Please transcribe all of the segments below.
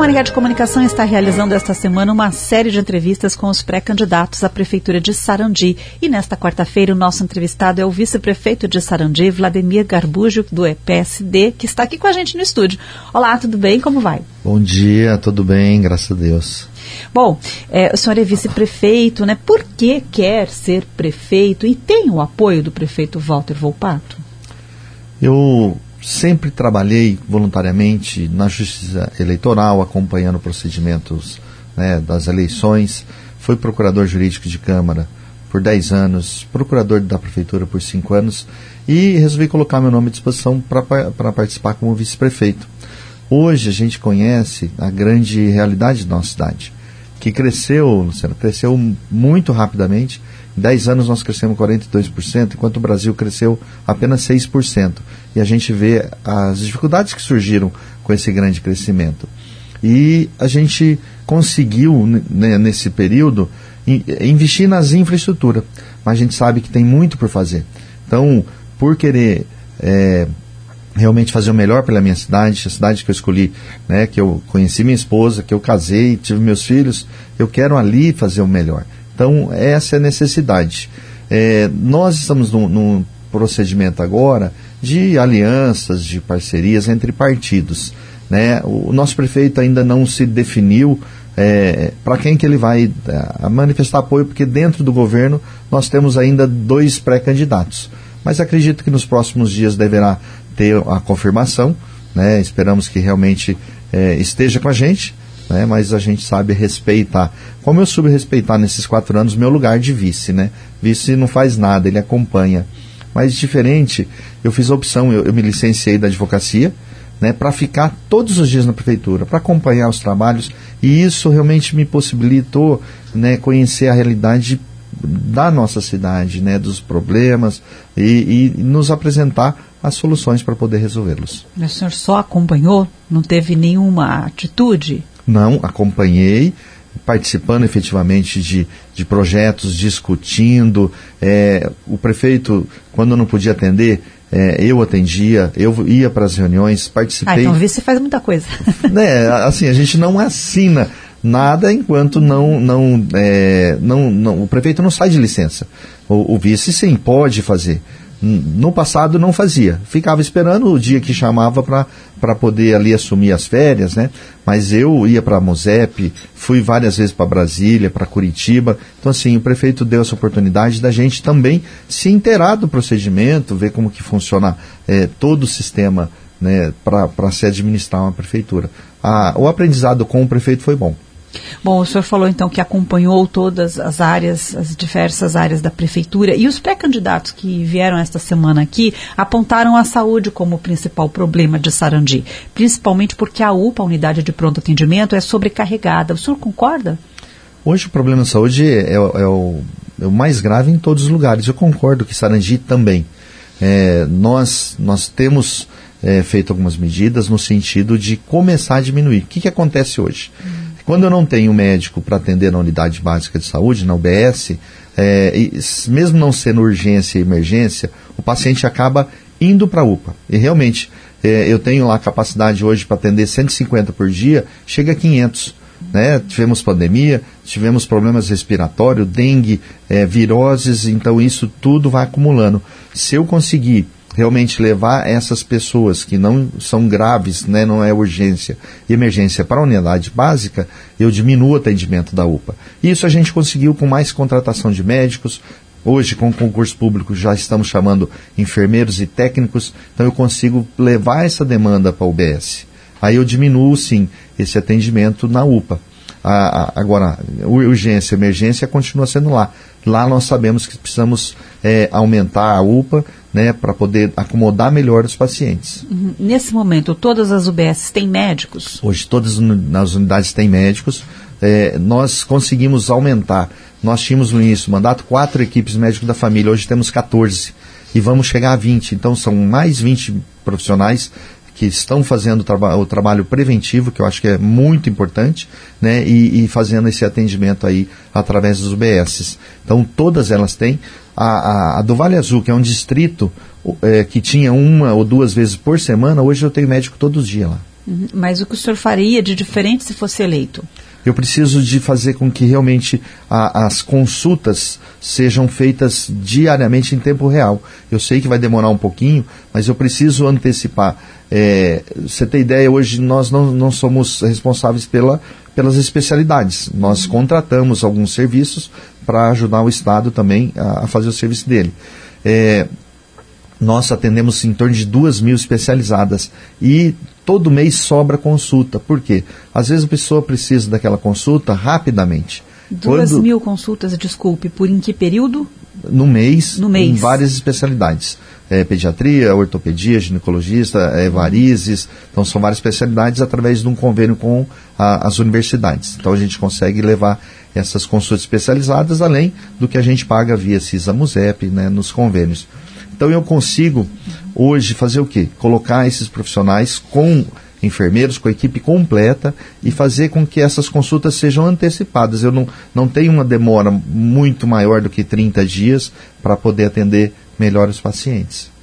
Maringá de Comunicação está realizando esta semana uma série de entrevistas com os pré-candidatos à Prefeitura de Sarandi. E nesta quarta-feira o nosso entrevistado é o vice-prefeito de Sarandi, Vladimir Garbujo, do PSD, que está aqui com a gente no estúdio. Olá, tudo bem? Como vai? Bom dia, tudo bem, graças a Deus. Bom, o senhor é vice-prefeito, né? Por que quer ser prefeito e tem o apoio do prefeito Walter Volpato? Eu sempre trabalhei voluntariamente na Justiça Eleitoral, acompanhando procedimentos, né, das eleições. Fui procurador jurídico de Câmara por 10 anos, procurador da Prefeitura por 5 anos e resolvi colocar meu nome à disposição para participar como vice-prefeito. Hoje a gente conhece a grande realidade da nossa cidade, que cresceu, Luciano, cresceu muito rapidamente. Em 10 anos nós crescemos 42%, enquanto o Brasil cresceu apenas 6%. E a gente vê as dificuldades que surgiram com esse grande crescimento. E a gente conseguiu, né, nesse período, investir nas infraestruturas. Mas a gente sabe que tem muito por fazer. Então, por querer realmente fazer o melhor pela minha cidade, a cidade que eu escolhi, né, que eu conheci minha esposa, que eu casei, tive meus filhos, eu quero ali fazer o melhor. Então, essa é a necessidade. Nós estamos num procedimento agora de alianças, de parcerias entre partidos, né? O nosso prefeito ainda não se definiu para quem que ele vai manifestar apoio, porque dentro do governo nós temos ainda 2 pré-candidatos. Mas acredito que nos próximos dias deverá ter a confirmação, né? Esperamos que realmente esteja com a gente, né? Mas a gente sabe respeitar. Como eu soube respeitar nesses 4 anos meu lugar de vice, né? Vice não faz nada, ele acompanha. Mas diferente, eu fiz a opção, eu me licenciei da advocacia, né, para ficar todos os dias na prefeitura, para acompanhar os trabalhos, e isso realmente me possibilitou, né, conhecer a realidade da nossa cidade, né, dos problemas e nos apresentar as soluções para poder resolvê-los. Mas o senhor só acompanhou? Não teve nenhuma atitude? Não, acompanhei, participando efetivamente de projetos, discutindo. O prefeito, quando não podia atender, eu atendia, eu ia para as reuniões, participei. Então vice faz muita coisa. Assim, a gente não assina nada enquanto o prefeito não sai de licença. O vice sim pode fazer. No passado não fazia, ficava esperando o dia que chamava para poder ali assumir as férias, né? Mas eu ia para a Mosep, fui várias vezes para Brasília, para Curitiba. Então assim, o prefeito deu essa oportunidade da gente também se inteirar do procedimento, ver como que funciona todo o sistema, né, para se administrar uma prefeitura. O aprendizado com o prefeito foi bom. Bom, o senhor falou então que acompanhou todas as áreas, as diversas áreas da prefeitura, e os pré-candidatos que vieram esta semana aqui apontaram a saúde como o principal problema de Sarandi, principalmente porque a UPA, a unidade de pronto atendimento, é sobrecarregada. O senhor concorda? Hoje o problema de saúde é o mais grave em todos os lugares. Eu concordo que Sarandi também. Nós temos feito algumas medidas no sentido de começar a diminuir. O que acontece hoje? Quando eu não tenho médico para atender na unidade básica de saúde, na UBS, mesmo não sendo urgência e emergência, o paciente acaba indo para a UPA. E realmente, eu tenho lá a capacidade hoje para atender 150 por dia, chega a 500. Né? Tivemos pandemia, tivemos problemas respiratórios, dengue, viroses, então isso tudo vai acumulando. Se eu conseguir realmente levar essas pessoas que não são graves, né, não é urgência e emergência para a unidade básica, eu diminuo o atendimento da UPA. Isso a gente conseguiu com mais contratação de médicos. Hoje, com o concurso público, já estamos chamando enfermeiros e técnicos, então eu consigo levar essa demanda para a UBS. Aí eu diminuo, sim, esse atendimento na UPA. Agora, urgência, emergência continua sendo lá. Lá nós sabemos que precisamos aumentar a UPA, né, para poder acomodar melhor os pacientes. Nesse momento, todas as UBS têm médicos? Hoje todas as unidades têm médicos. Nós conseguimos aumentar. Nós tínhamos no início do mandato 4 equipes médicos da família, hoje temos 14 e vamos chegar a 20. Então são mais 20 profissionais que estão fazendo o trabalho preventivo, que eu acho que é muito importante, né, e fazendo esse atendimento aí através dos UBSs. Então todas elas têm. A do Vale Azul, que é um distrito que tinha 1 ou 2 vezes por semana, hoje eu tenho médico todos os dias lá. Mas o que o senhor faria de diferente se fosse eleito? Eu preciso de fazer com que realmente as consultas sejam feitas diariamente em tempo real. Eu sei que vai demorar um pouquinho, mas eu preciso antecipar. Você tem ideia, hoje nós não somos responsáveis pelas especialidades. Nós contratamos alguns serviços para ajudar o Estado também a fazer o serviço dele. Nós atendemos em torno de 2.000 especializadas e todo mês sobra consulta. Por quê? Às vezes a pessoa precisa daquela consulta rapidamente. 2.000 consultas, desculpe, por em que período? No mês. Em várias especialidades. Pediatria, ortopedia, ginecologista, varizes. Então são várias especialidades através de um convênio com as universidades. Então a gente consegue levar essas consultas especializadas além do que a gente paga via CISA-MUSEP, né, nos convênios. Então eu consigo hoje fazer o quê? Colocar esses profissionais com enfermeiros, com a equipe completa e fazer com que essas consultas sejam antecipadas. Eu não tenho uma demora muito maior do que 30 dias para poder atender melhor os pacientes.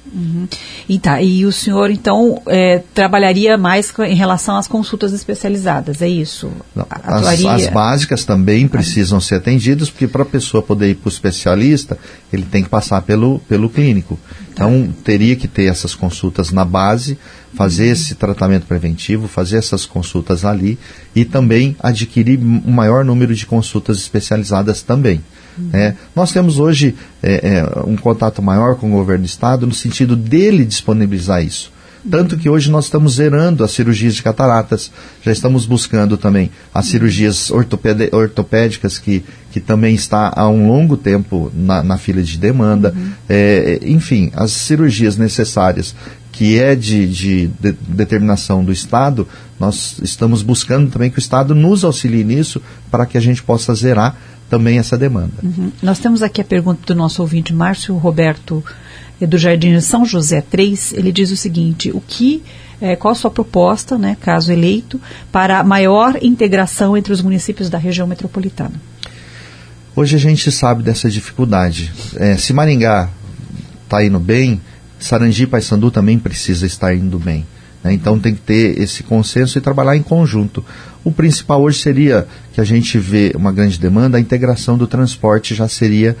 E o senhor, então, trabalharia mais em relação às consultas especializadas, é isso? Não, as básicas também precisam ser atendidas, porque para a pessoa poder ir para o especialista, ele tem que passar pelo clínico. Então, teria que ter essas consultas na base, fazer esse tratamento preventivo, fazer essas consultas ali e também adquirir um maior número de consultas especializadas também. Nós temos hoje um contato maior com o governo do Estado no sentido dele disponibilizar isso. Tanto que hoje nós estamos zerando as cirurgias de cataratas, já estamos buscando também as cirurgias ortopédicas, que também está há um longo tempo na fila de demanda. Enfim, as cirurgias necessárias, que é de determinação do Estado, nós estamos buscando também que o Estado nos auxilie nisso para que a gente possa zerar também essa demanda. Nós temos aqui a pergunta do nosso ouvinte Márcio Roberto, do Jardim de São José 3. Ele diz o seguinte: qual a sua proposta, né, caso eleito, para a maior integração entre os municípios da região metropolitana? Hoje a gente sabe dessa dificuldade. Se Maringá está indo bem, Sarandi e Paysandu também precisa estar indo bem. Então tem que ter esse consenso e trabalhar em conjunto. O principal hoje seria, que a gente vê uma grande demanda, a integração do transporte já seria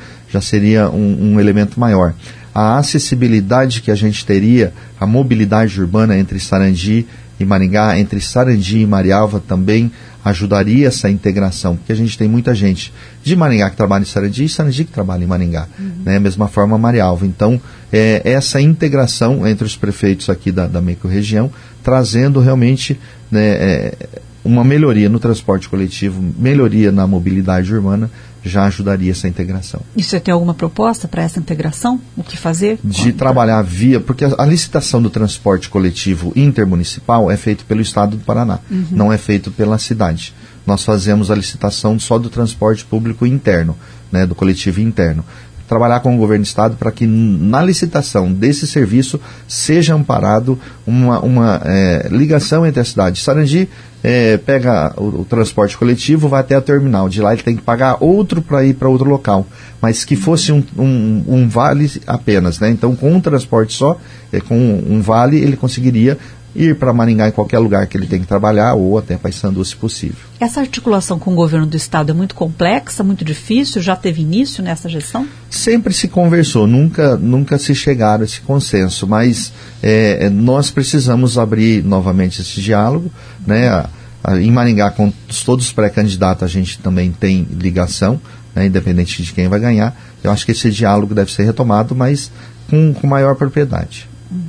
um elemento maior. A acessibilidade que a gente teria, a mobilidade urbana entre Sarandi e Maringá, entre Sarandi e Marialva também ajudaria essa integração, porque a gente tem muita gente de Maringá que trabalha em Sarandi e Sarandi que trabalha em Maringá, né? Mesma forma Marialva. Então, essa integração entre os prefeitos aqui da microrregião, trazendo realmente, né, uma melhoria no transporte coletivo, melhoria na mobilidade urbana, já ajudaria essa integração. E você tem alguma proposta para essa integração? O que fazer? De trabalhar porque a licitação do transporte coletivo intermunicipal é feita pelo Estado do Paraná, não é feito pela cidade. Nós fazemos a licitação só do transporte público interno, né, do coletivo interno. Trabalhar com o governo do Estado para que na licitação desse serviço seja amparado uma ligação entre a cidade. Sarandi pega o transporte coletivo, vai até a terminal. De lá ele tem que pagar outro para ir para outro local. Mas que fosse um vale apenas, né? Então, com um transporte só, com um vale, ele conseguiria ir para Maringá em qualquer lugar que ele tem que trabalhar, ou até Paysandu, se possível. Essa articulação com o governo do Estado é muito complexa, muito difícil? Já teve início nessa gestão? Sempre se conversou, nunca se chegaram a esse consenso, mas nós precisamos abrir novamente esse diálogo, né? Em Maringá, com todos os pré-candidatos, a gente também tem ligação, né? Independente de quem vai ganhar. Eu acho que esse diálogo deve ser retomado, mas com maior propriedade.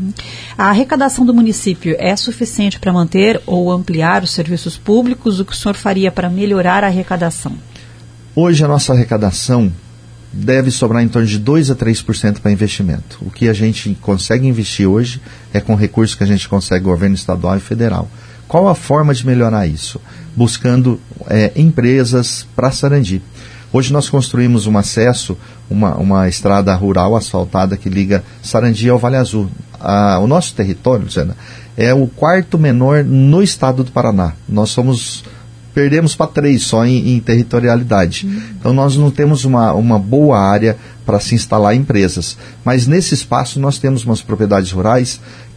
A arrecadação do município é suficiente para manter ou ampliar os serviços públicos? O que o senhor faria para melhorar a arrecadação? Hoje a nossa arrecadação deve sobrar em torno de 2% a 3% para investimento. O que a gente consegue investir hoje é com recursos que a gente consegue governo estadual e federal. Qual a forma de melhorar isso? Buscando empresas para Sarandi. Hoje nós construímos um acesso, uma estrada rural asfaltada que liga Sarandi ao Vale Azul. O nosso território, Luciana, é o quarto menor no estado do Paraná. Nós somos perdemos para 3 só em territorialidade. Então nós não temos uma boa área para se instalar empresas. Mas nesse espaço nós temos umas propriedades rurais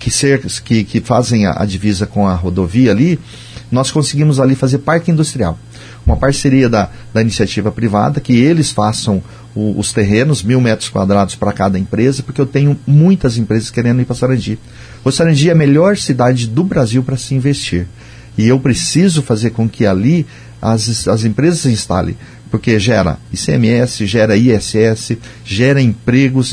que fazem a divisa com a rodovia ali. Nós conseguimos ali fazer parque industrial. Uma parceria da iniciativa privada, que eles façam os terrenos, 1.000 metros quadrados para cada empresa, porque eu tenho muitas empresas querendo ir para Sarandi. O Sarandi é a melhor cidade do Brasil para se investir. E eu preciso fazer com que ali as empresas se instalem, porque gera ICMS, gera ISS, gera empregos,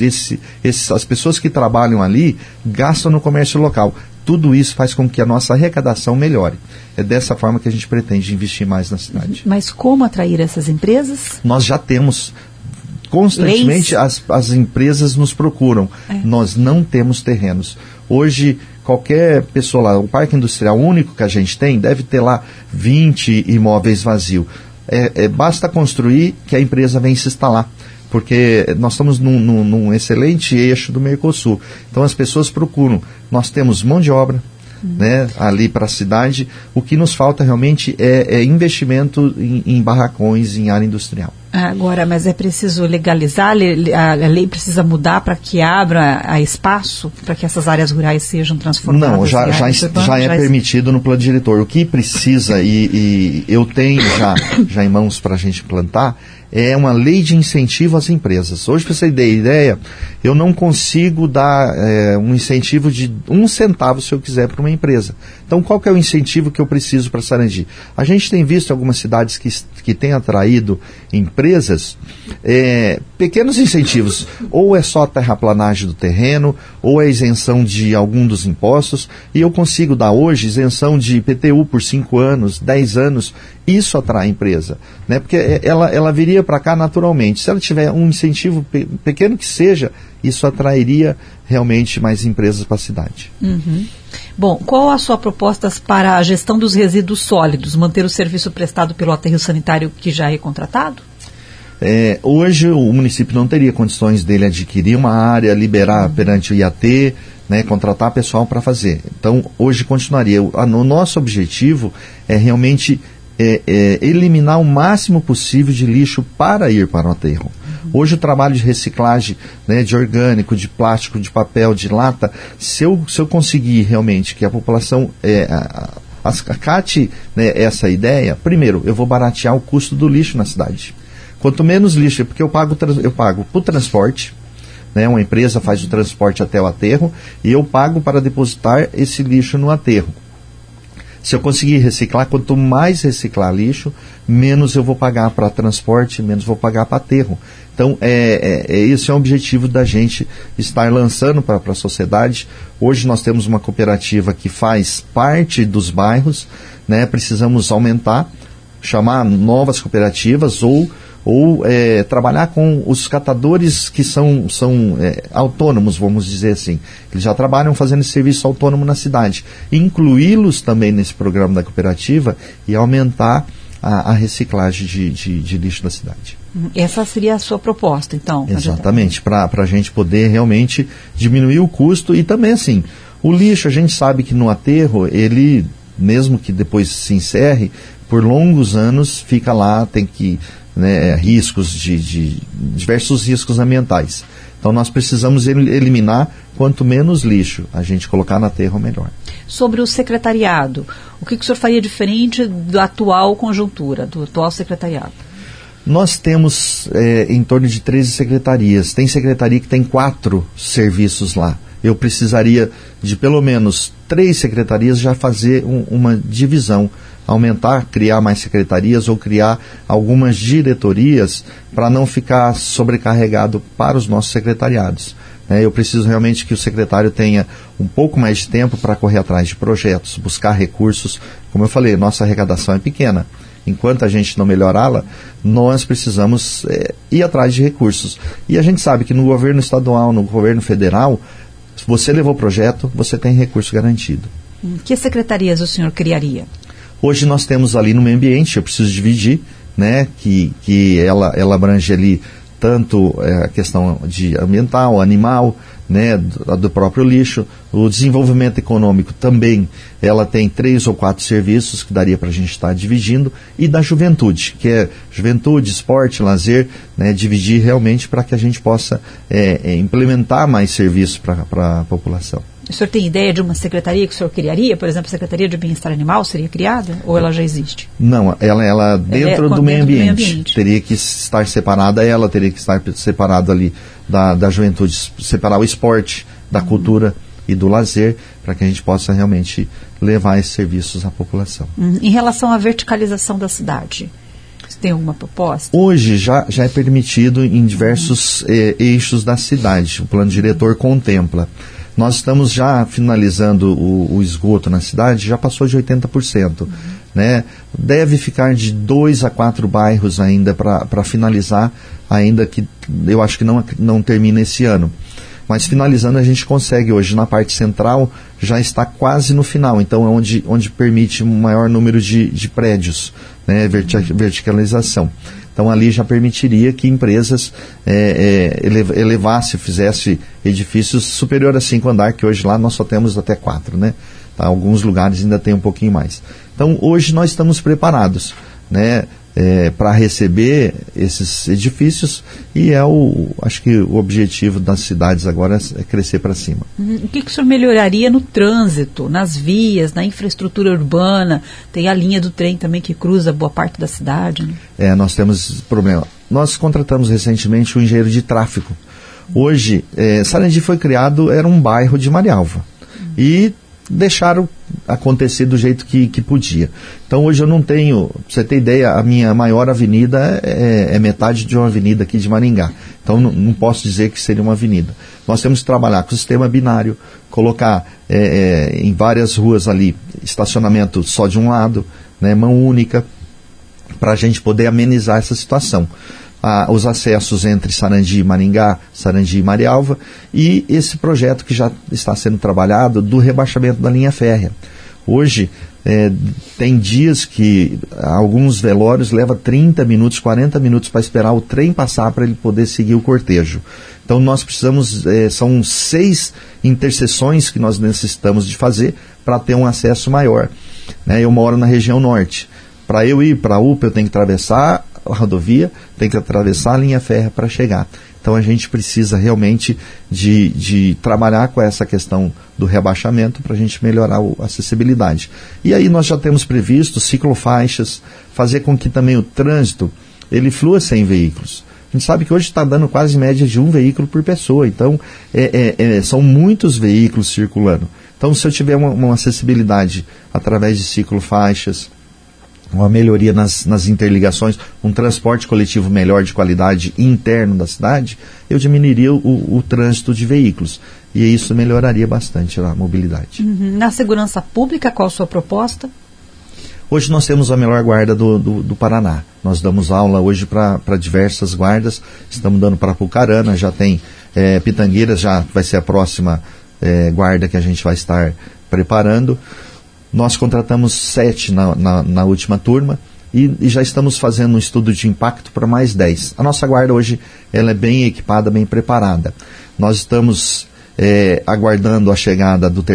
as pessoas que trabalham ali gastam no comércio local. Tudo isso faz com que a nossa arrecadação melhore. É dessa forma que a gente pretende investir mais na cidade. Mas como atrair essas empresas? Nós já temos. Constantemente as empresas nos procuram. Nós não temos terrenos. Hoje, qualquer pessoa lá, o parque industrial único que a gente tem, deve ter lá 20 imóveis vazios. Basta construir que a empresa vem se instalar. Porque nós estamos num excelente eixo do Mercosul. Então as pessoas procuram. Nós temos mão de obra, né, ali para a cidade. O que nos falta realmente é investimento em barracões, em área industrial. Agora, mas é preciso legalizar, a lei precisa mudar para que abra espaço para que essas áreas rurais sejam transformadas? Não, já é permitido no plano diretor. O que precisa, e eu tenho já em mãos para a gente plantar, é uma lei de incentivo às empresas. Hoje, para você ter ideia, eu não consigo dar um incentivo de 1 centavo, se eu quiser, para uma empresa. Então, qual que é o incentivo que eu preciso para Sarandi? A gente tem visto algumas cidades que têm atraído empresas, pequenos incentivos. Ou é só a terraplanagem do terreno, ou é isenção de algum dos impostos, e eu consigo dar hoje isenção de IPTU por 5 anos, 10 anos. Isso atrai a empresa, né? Porque ela viria para cá naturalmente. Se ela tiver um incentivo pequeno que seja, isso atrairia realmente mais empresas para a cidade. Bom, qual a sua proposta para a gestão dos resíduos sólidos? Manter o serviço prestado pelo aterro sanitário que já é contratado? Hoje o município não teria condições dele adquirir uma área, liberar perante o IAT, né, contratar pessoal para fazer. Então, hoje continuaria. O nosso objetivo é realmente eliminar o máximo possível de lixo para ir para o aterro. Hoje o trabalho de reciclagem, né, de orgânico, de plástico, de papel, de lata, se eu conseguir realmente que a população acate, né, essa ideia, primeiro, eu vou baratear o custo do lixo na cidade. Quanto menos lixo, porque eu pago para o transporte, né, uma empresa faz o transporte até o aterro, e eu pago para depositar esse lixo no aterro. Se eu conseguir reciclar, quanto mais reciclar lixo, menos eu vou pagar para transporte, menos vou pagar para aterro. Então, esse é o objetivo da gente estar lançando para a sociedade. Hoje nós temos uma cooperativa que faz parte dos bairros, né? Precisamos aumentar, chamar novas cooperativas ou trabalhar com os catadores que são autônomos, vamos dizer assim. Eles já trabalham fazendo esse serviço autônomo na cidade. Incluí-los também nesse programa da cooperativa e aumentar a reciclagem de lixo da cidade. Essa seria a sua proposta, então? Exatamente, para a gente poder realmente diminuir o custo. E também, assim, o lixo, a gente sabe que no aterro, ele, mesmo que depois se encerre, por longos anos fica lá, tem que... né, riscos de diversos riscos ambientais. Então nós precisamos eliminar quanto menos lixo a gente colocar na terra, melhor. Sobre o secretariado, o que o senhor faria diferente da atual conjuntura, do atual secretariado? Nós temos em torno de 13 secretarias. Tem secretaria que tem 4 serviços lá. Eu precisaria de pelo menos 3 secretarias já fazer uma divisão, aumentar, criar mais secretarias ou criar algumas diretorias para não ficar sobrecarregado para os nossos secretariados. Eu preciso realmente que o secretário tenha um pouco mais de tempo para correr atrás de projetos, buscar recursos. Como eu falei, nossa arrecadação é pequena. Enquanto a gente não melhorá-la, nós precisamos ir atrás de recursos. E a gente sabe que no governo estadual, no governo federal, se você levou o projeto, você tem recurso garantido. Que secretarias o senhor criaria? Hoje nós temos ali no meio ambiente, eu preciso dividir, né, que ela abrange ali tanto a questão de ambiental, animal, né, do próprio lixo. O desenvolvimento econômico também, ela tem 3 ou 4 serviços que daria para a gente estar dividindo, e da juventude, que é juventude, esporte, lazer, né, dividir realmente para que a gente possa implementar mais serviços para a população. O senhor tem ideia de uma secretaria que o senhor criaria? Por exemplo, a Secretaria de Bem-Estar Animal seria criada? Ou ela já existe? Não, ela dentro do meio ambiente. Teria que estar separada, ela teria que estar separada ali da juventude, separar o esporte, da cultura e do lazer, para que a gente possa realmente levar esses serviços à população. Em relação à verticalização da cidade, você tem alguma proposta? Hoje já é permitido em diversos eixos da cidade. O plano diretor contempla. Nós estamos já finalizando o esgoto na cidade, já passou de 80%. Né? Deve ficar de 2 a 4 bairros ainda para finalizar, ainda que eu acho que não termina esse ano. Mas finalizando, a gente consegue hoje, na parte central, já está quase no final. Então é onde permite um maior número de prédios, né? Verticalização. Então ali já permitiria que empresas elevassem, fizessem edifícios superior a 5 andares, que hoje lá nós só temos até 4, né? Tá, alguns lugares ainda tem um pouquinho mais. Então hoje nós estamos preparados, né, para receber esses edifícios, e acho que o objetivo das cidades agora é crescer para cima. O que o senhor melhoraria no trânsito, nas vias, na infraestrutura urbana? Tem a linha do trem também que cruza boa parte da cidade, né? Nós temos esse problema. Nós contratamos recentemente um engenheiro de tráfego. Hoje, Sarandi foi criado, era um bairro de Marialva. E deixaram acontecer do jeito que podia. Então hoje eu não tenho, pra você ter ideia, a minha maior avenida é metade de uma avenida aqui de Maringá. Então não posso dizer que seria uma avenida. Nós temos que trabalhar com o sistema binário, colocar em várias ruas ali estacionamento só de um lado, né, mão única, para a gente poder amenizar essa situação. Os acessos entre Sarandi e Maringá, Sarandi e Marialva, e esse projeto que já está sendo trabalhado do rebaixamento da linha férrea. Hoje, tem dias que alguns velórios levam 30 minutos, 40 minutos para esperar o trem passar para ele poder seguir o cortejo. Então nós precisamos, são 6 interseções que nós necessitamos de fazer para ter um acesso maior. Né? Eu moro na região norte. Para eu ir para a UPA, eu tenho que atravessar a rodovia, tem que atravessar a linha férrea para chegar. Então a gente precisa realmente de trabalhar com essa questão do rebaixamento para a gente melhorar a acessibilidade. E aí nós já temos previsto ciclofaixas, fazer com que também o trânsito ele flua sem veículos. A gente sabe que hoje está dando quase média de 1 veículo por pessoa, então são muitos veículos circulando. Então se eu tiver uma acessibilidade através de ciclofaixas, uma melhoria nas interligações, um transporte coletivo melhor de qualidade interno da cidade, eu diminuiria o trânsito de veículos. E isso melhoraria bastante a mobilidade. Na segurança pública, qual a sua proposta? Hoje nós temos a melhor guarda do Paraná. Nós damos aula hoje para diversas guardas. Estamos dando para Apucarana, já tem Pitangueiras, já vai ser a próxima guarda que a gente vai estar preparando. Nós contratamos 7 na última turma e já estamos fazendo um estudo de impacto para mais 10. A nossa guarda hoje ela é bem equipada, bem preparada. Nós estamos aguardando a chegada do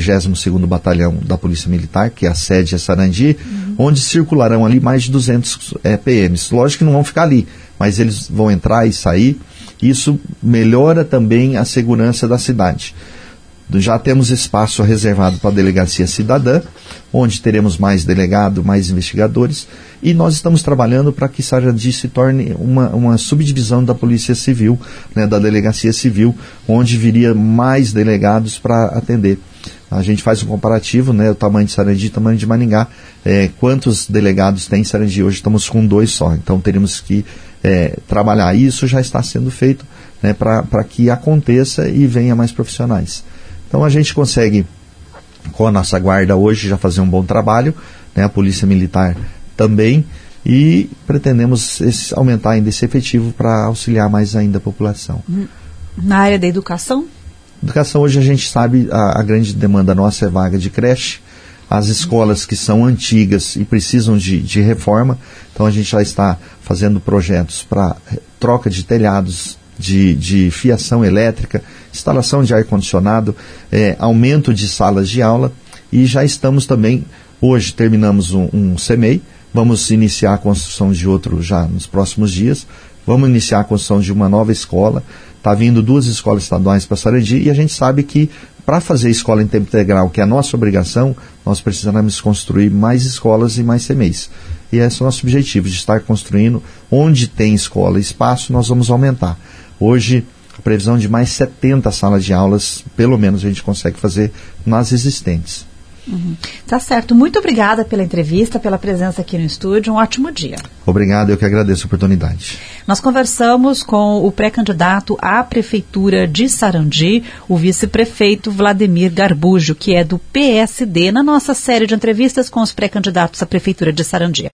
32º Batalhão da Polícia Militar, que é a sede é Sarandi, onde circularão ali mais de 200 PMs. Lógico que não vão ficar ali, mas eles vão entrar e sair. Isso melhora também a segurança da cidade. Já temos espaço reservado para a Delegacia Cidadã, onde teremos mais delegado, mais investigadores, e nós estamos trabalhando para que Sarandi se torne uma subdivisão da Polícia Civil, né, da Delegacia Civil, onde viria mais delegados para atender. A gente faz um comparativo, né, o tamanho de Sarandi e o tamanho de Maringá. Quantos delegados tem em Sarandi? Hoje estamos com 2 só, então teríamos que trabalhar. Isso já está sendo feito, né, para que aconteça e venha mais profissionais. Então a gente consegue, com a nossa guarda hoje, já fazer um bom trabalho, né, a Polícia Militar também, e pretendemos aumentar ainda esse efetivo para auxiliar mais ainda a população. Na área da educação? Educação hoje a gente sabe, a grande demanda nossa é vaga de creche, as escolas que são antigas e precisam de reforma. Então a gente já está fazendo projetos para troca de telhados, de fiação elétrica, instalação de ar-condicionado, aumento de salas de aula, e já estamos também, hoje terminamos um CMEI, vamos iniciar a construção de outro já nos próximos dias, vamos iniciar a construção de uma nova escola, está vindo 2 escolas estaduais para Sarandi, e a gente sabe que para fazer escola em tempo integral, que é a nossa obrigação, nós precisamos construir mais escolas e mais CMEIs. E esse é o nosso objetivo, de estar construindo. Onde tem escola e espaço, nós vamos aumentar. Hoje, a previsão de mais 70 salas de aulas, pelo menos a gente consegue fazer nas existentes. Tá certo. Muito obrigada pela entrevista, pela presença aqui no estúdio. Um ótimo dia. Obrigado, eu que agradeço a oportunidade. Nós conversamos com o pré-candidato à Prefeitura de Sarandi, o vice-prefeito Vladimir Garbujo, que é do PSD, na nossa série de entrevistas com os pré-candidatos à Prefeitura de Sarandi.